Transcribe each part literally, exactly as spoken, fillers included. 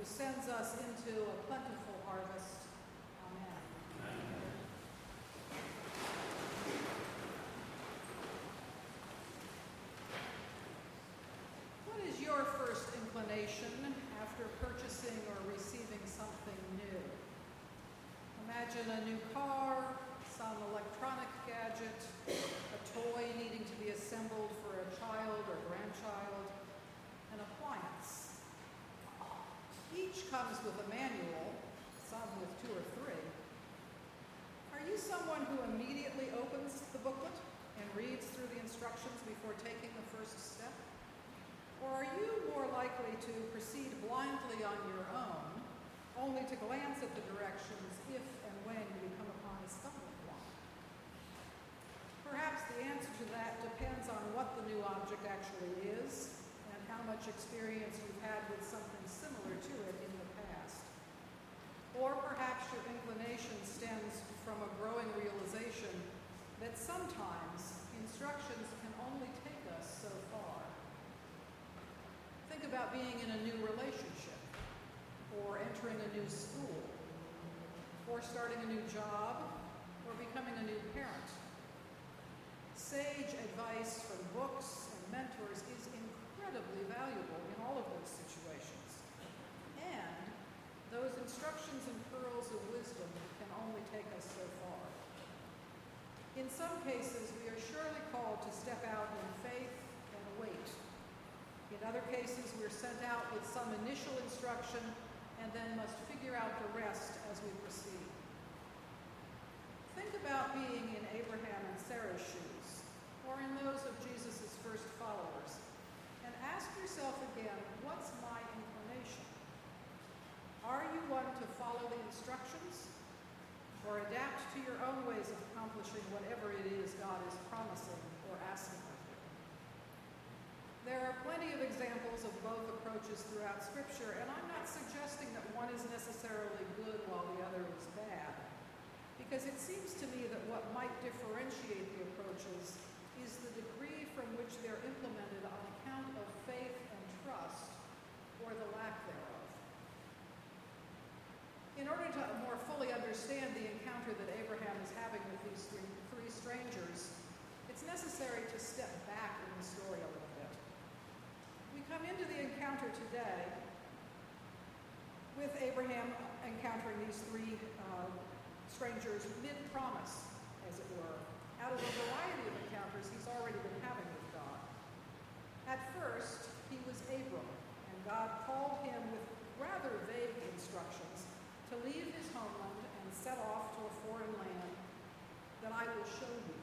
sends us into a plentiful harvest. Amen. Amen. What is your first inclination after purchasing or receiving something new? Imagine a new car, some electronic gadget, a toy needing to be assembled for a child or grandchild, an appliance. Each comes with a manual, some with two or three. Are you someone who immediately opens the booklet and reads through the instructions before taking the first step? Or are you more likely to proceed blindly on your own, only to glance at the directions if and when you come upon a stumbling block? Perhaps the answer to that depends on what the new object actually is and how much experience you've had with something similar to it in the past. Or perhaps your inclination stems from a growing realization that sometimes instructions can only take us so far. Think about being in a new relationship, or entering a new school, or starting a new job, or becoming a new parent. Sage advice from books and mentors is incredibly valuable in all of those situations. And those instructions and pearls of wisdom can only take us so far. In some cases, we are surely called to step out in faith and wait. In other cases, we're sent out with some initial instruction and then must figure out the rest as we proceed. Think about being in Abraham and Sarah's shoes, or in those of Jesus' first followers, and ask yourself again, what's my inclination? Are you one to follow the instructions, or adapt to your own ways of accomplishing whatever it is God is promising or asking of you? There are plenty of examples of both approaches throughout Scripture, and I'm not suggesting that one is necessarily good while the other is bad, because it seems to me that what might differentiate the approaches is the degree from which they're implemented on account of faith and trust, or the lack thereof. In order to more fully understand the encounter that Abraham is having with these three, three strangers, it's necessary to step back in the story a little bit. We come into the encounter today with Abraham encountering these three uh, strangers mid-promise, as it were, out of a variety of encounters he's already been having with God. At first, he was Abram, and God called him with rather vague instructions to leave his homeland and set off to a foreign land that I will show you.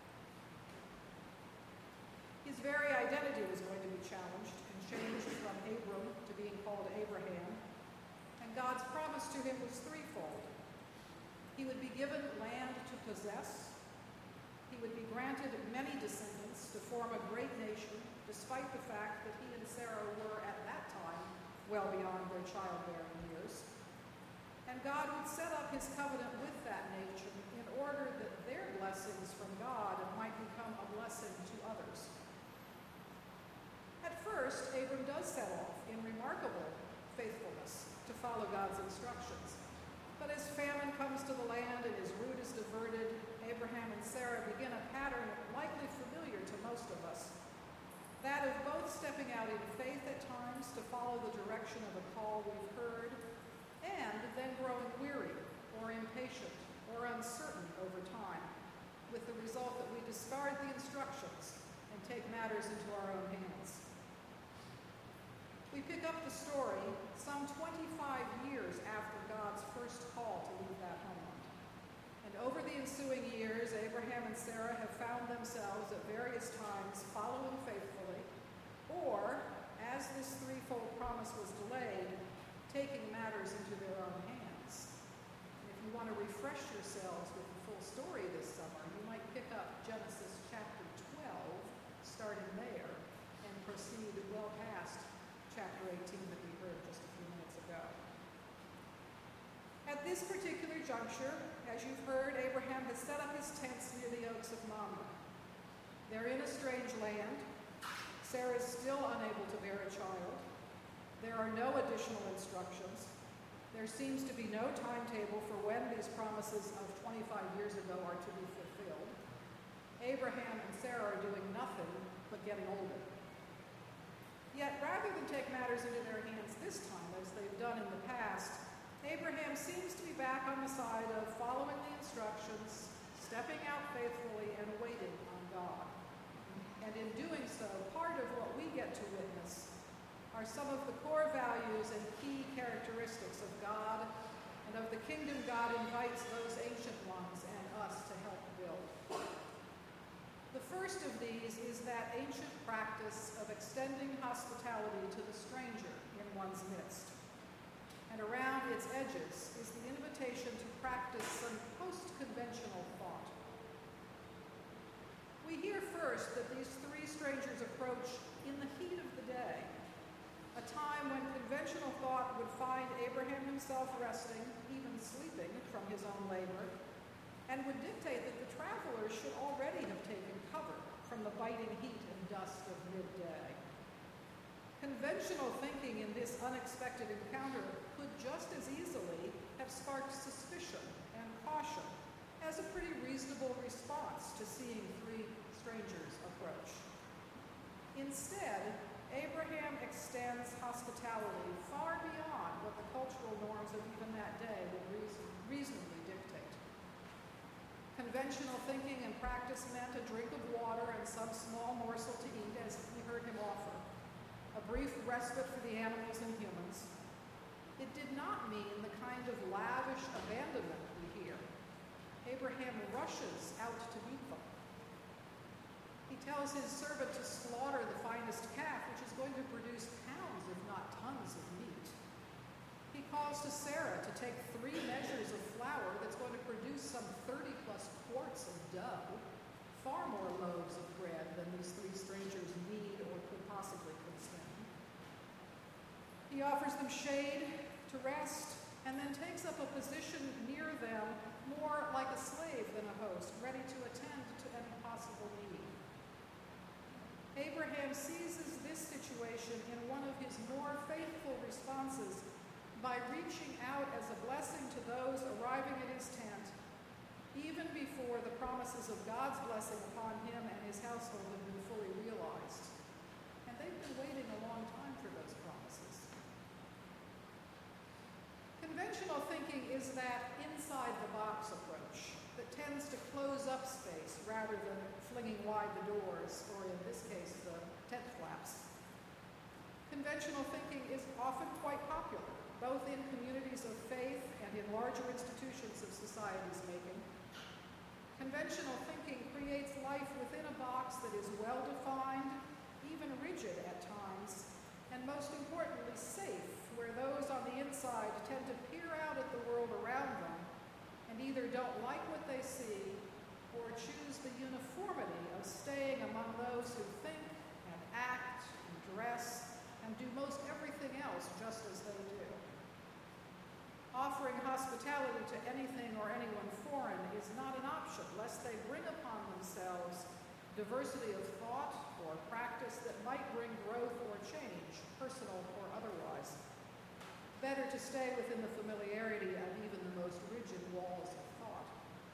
His very identity was going to be challenged and changed from Abram to being called Abraham, and God's promise to him was threefold. He would be given land to possess, he would be granted many descendants to form a great nation, despite the fact that he and Sarah were at that time well beyond their childbearing years, and God would set up his covenant with that nation in order that their blessings from God might become a blessing to others. At first, Abram does set off in remarkable faithfulness to follow God's instructions. But as famine comes to the land and his route is diverted, Abraham and Sarah begin a pattern likely familiar to most of us, that of both stepping out in faith at times to follow the direction of a call we've heard, and then growing weary or impatient or uncertain over time, with the result that we discard the instructions and take matters into our own hands. We pick up the story some twenty-five years after God's first call to leave that homeland. And over the ensuing years, Abraham and Sarah have found themselves at various times following faithfully, or, as this threefold promise was delayed, taking matters into their own hands. And if you want to refresh yourselves with the full story this summer, you might pick up Genesis chapter twelve, starting there, and proceed well past chapter eighteen that we heard just a few minutes ago. At this particular juncture, as you've heard, Abraham has set up his tents near the oaks of Mamre. They're in a strange land. Sarah is still unable to bear a child. There are no additional instructions. There seems to be no timetable for when these promises of twenty-five years ago are to be fulfilled. Abraham and Sarah are doing nothing but getting older. Yet, rather than take matters into their hands this time, as they've done in the past, Abraham seems to be back on the side of following the instructions, stepping out faithfully, and waiting on God. And in doing so, part of what we get to witness are some of the core values and key characteristics of God and of the kingdom God invites those ancient ones and us to help build. The first of these is that ancient practice of extending hospitality to the stranger in one's midst. And around its edges is the invitation to practice some post-conventional thought. We hear first that these three strangers approach in the heat of the day, a time when conventional thought would find Abraham himself resting, even sleeping, from his own labor, and would dictate that the travelers should already have taken cover from the biting heat and dust of midday. Conventional thinking in this unexpected encounter could just as easily have sparked suspicion and caution as a pretty reasonable response to seeing three strangers approach. Instead, Abraham extends hospitality far beyond what the cultural norms of even that day would reason, reasonably dictate. Conventional thinking and practice meant a drink of water and some small morsel to eat, as we heard him offer, a brief respite for the animals and humans. It did not mean the kind of lavish abandonment we hear. Abraham rushes out to meet them. He tells his servant to slaughter the finest calf, which is going to produce pounds, if not tons, of meat. He calls to Sarah to take three measures of flour that's going to produce some thirty plus quarts of dough, far more loaves of bread than these three strangers need or could possibly consume. He offers them shade to rest, and then takes up a position near them, more like a slave than a host, ready to attend to any possible need. Abraham seizes this situation in one of his more faithful responses by reaching out as a blessing to those arriving at his tent, even before the promises of God's blessing upon him and his household have been fully realized. And they've been waiting a long time for those promises. Conventional thinking is that inside-the-box approach that tends to close up space rather than flinging wide the doors, or in this case, the tent flaps. Conventional thinking is often quite popular, both in communities of faith and in larger institutions of society's making. Conventional thinking creates life within a box that is well-defined, even rigid at times, and most importantly, safe, where those on the inside tend to peer out at the world around them and either don't like what they see or choose the uniformity of staying among those who think and act and dress and do most everything else just as they do. Offering hospitality to anything or anyone foreign is not an option, lest they bring upon themselves diversity of thought or practice that might bring growth or change, personal or otherwise. Better to stay within the familiarity of even the most rigid walls of thought.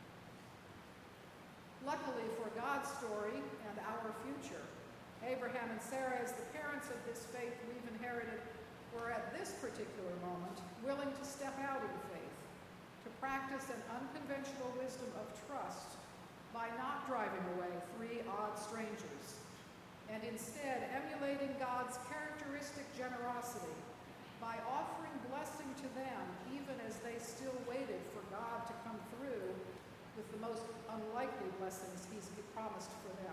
Luckily for God's story and our future, Abraham and Sarah, as the parents of this faith we've inherited, were at this particular moment willing to step out in faith, to practice an unconventional wisdom of trust by not driving away three odd strangers, and instead emulating God's characteristic generosity by offering blessing to them even as they still waited for God to come through with the most unlikely blessings he's promised for them.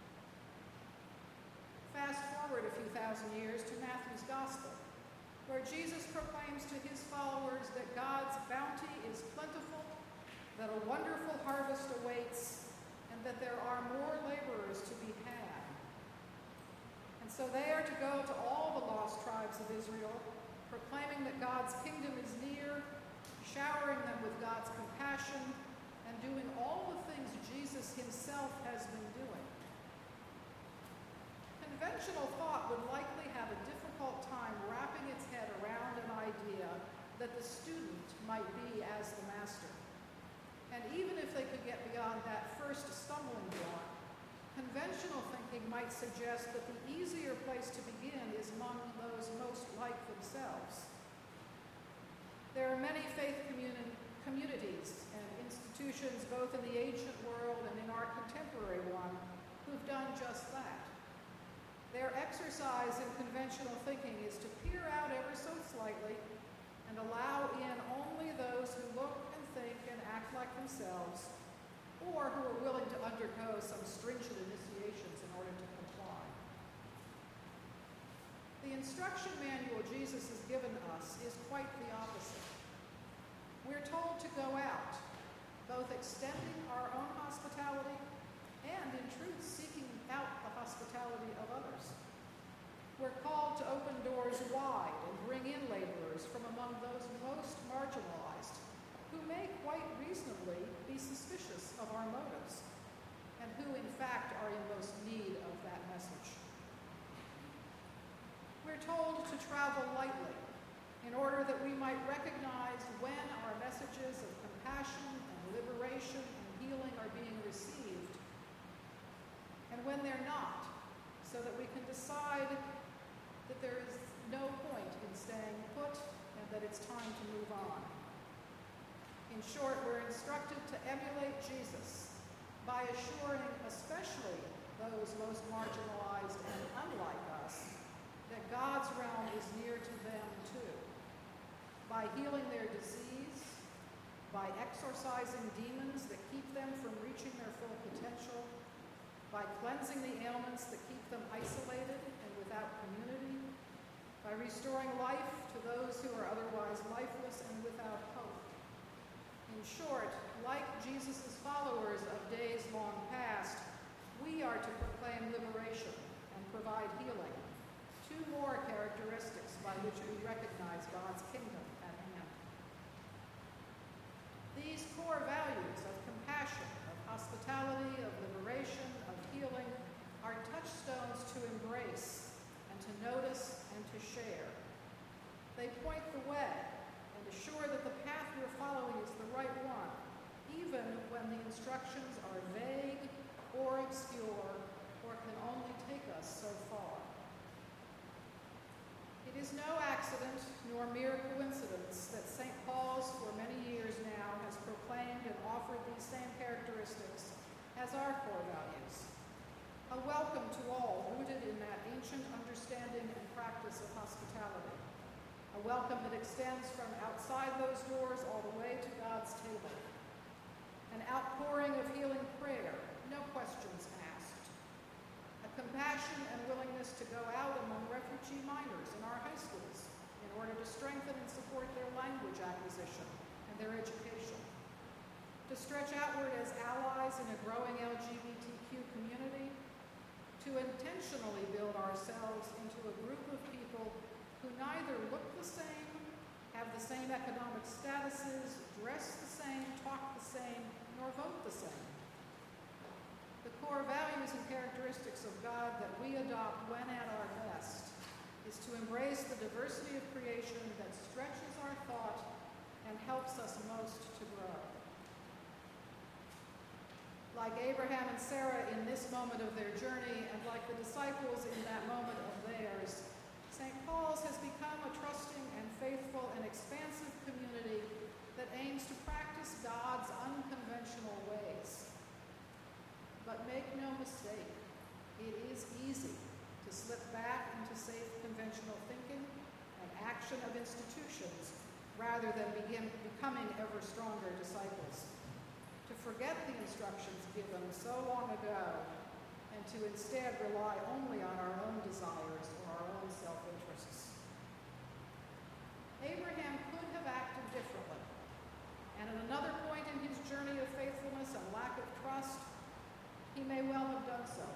Fast forward a few thousand years to Matthew's Gospel, where Jesus proclaims to his followers that God's bounty is plentiful, that a wonderful harvest awaits, and that there are more laborers to be had. And so they are to go to all the lost tribes of Israel, proclaiming that God's kingdom is near, showering them with God's compassion, and doing all the things Jesus himself has been doing. Conventional thought would likely have a difficult time time wrapping its head around an idea that the student might be as the master. And even if they could get beyond that first stumbling block, conventional thinking might suggest that the easier place to begin is among those most like themselves. There are many faith communi- communities and institutions, both in the ancient world and in our contemporary one, who've done just that. Their exercise in conventional thinking is to peer out ever so slightly and allow in only those who look and think and act like themselves, or who are willing to undergo some stringent initiations in order to comply. The instruction manual Jesus has given us is quite the opposite. We're told to go out, both extending our own hospitality and, in truth, seeking out the hospitality of others. We're called to open doors wide and bring in laborers from among those most marginalized, who may quite reasonably be suspicious of our motives, and who, in fact, are in most need of that message. We're told to travel lightly, in order that we might recognize when our messages of compassion and liberation and healing are being received, and when they're not, so that we can decide that there is no point in staying put and that it's time to move on. In short, we're instructed to emulate Jesus by assuring especially those most marginalized and unlike us that God's realm is near to them too, by healing their disease, by exorcising demons that keep them from reaching their full potential, by cleansing the ailments that keep them isolated and without community, by restoring life to those who are otherwise lifeless and without hope. In short, like Jesus' followers of days long past, we are to proclaim liberation and provide healing, two more characteristics by which we recognize God's kingdom at hand. These core values of compassion, of hospitality, of liberation, of healing are touchstones to embrace and to notice and to share. They point the way and assure that the path we're following is the right one, even when the instructions are vague or obscure or can only take us so far. It is no accident nor mere coincidence that Saint Paul's for many years now has proclaimed and offered these same characteristics as our core values. A welcome to all rooted in that ancient understanding and practice of hospitality. A welcome that extends from outside those doors all the way to God's table. An outpouring of healing prayer, no questions asked. A compassion and willingness to go out among refugee minors in our high schools in order to strengthen and support their language acquisition and their education. To stretch outward as allies in a growing L G B T Q community. To intentionally build ourselves into a group of people who neither look the same, have the same economic statuses, dress the same, talk the same, nor vote the same. The core values and characteristics of God that we adopt when at our best is to embrace the diversity of creation that stretches our thought and helps us most to grow. Like Abraham and Sarah in this moment of their journey, and like the disciples in that moment of theirs, Saint Paul's has become a trusting and faithful and expansive community that aims to practice God's unconventional ways. But make no mistake, it is easy to slip back into safe conventional thinking and action of institutions rather than begin becoming ever stronger disciples. To forget the instructions given so long ago and to instead rely only on our own desires or our own self-interests. Abraham could have acted differently, and at another point in his journey of faithfulness and lack of trust, he may well have done so.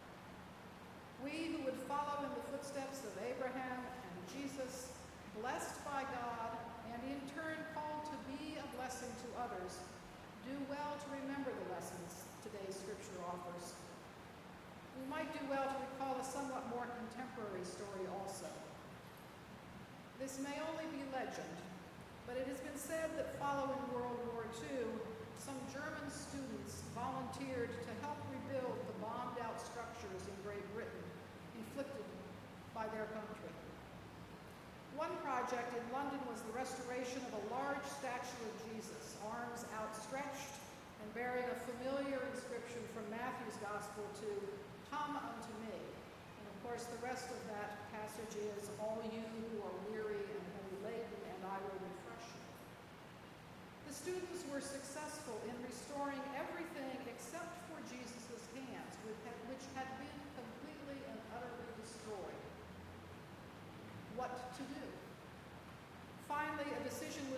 We who would follow in the footsteps of Abraham and Jesus, blessed by God, and in turn called to be a blessing to others, do well to remember the lessons today's scripture offers. We might do well to recall a somewhat more contemporary story also. legend, but it has been said that following World War Two, some German students volunteered to help rebuild the bombed-out structures in Great Britain inflicted by their country. One project in London was the restoration of a large statue of Jesus, arms outstretched and bearing a familiar inscription from Matthew's Gospel to "Come unto me." And of course, the rest of that passage is, "All you who are weary and heavy laden, and I will refresh you." The students were successful in restoring everything except for Jesus' hands, which had been completely and utterly destroyed. What to do? Finally, a decision was